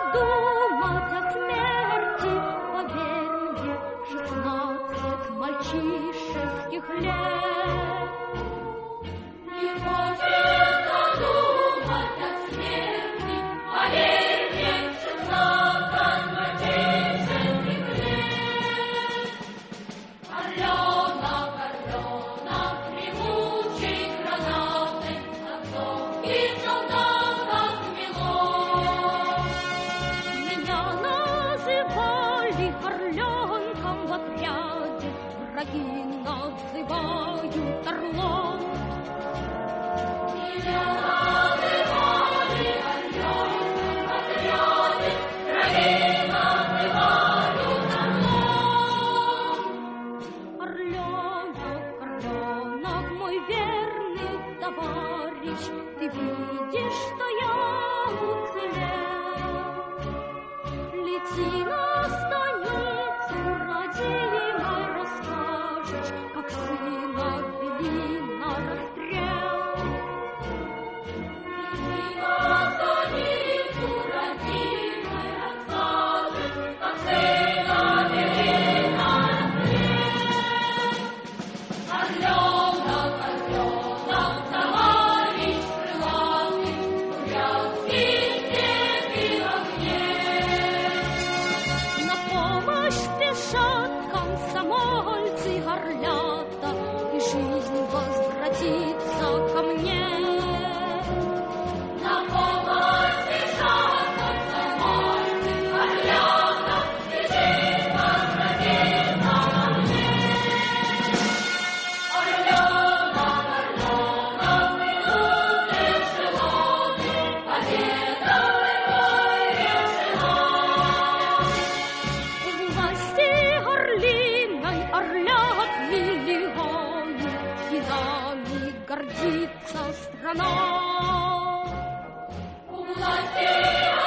думать о смерти, поверь мне, 16 мальчишеских лет. Не хочется думать о смерти, поверь мне, 16 мальчишеских лет. Орленок, орленок, гремучей гранаты, отцовский солдат отмело. Меня называли орленком в отряде, враги называют орлом. Меня называли орленком в отряде, враги называют орлом. Орленок, орленок, мой верный товарищ, ты видишь, что я уцелел. Лети на станицу, родимой, расскажешь, как сына вели на расстрел. Лети на станицу, родимой, расскажешь, как сына вели на расстрел. Орленок, орленок, товарищ крылатый, бурятский степи в огне. На помощь спешат комсомольцы орлята, и жизнь возвратится ко мне. На помощь спешат комсомольцы орлята, и жизнь возвратится ко мне. Орленок, орленок, идут эшелоны, победа мой решена. У власти орлиной орлят миллионы, и нами гордится страна. У власти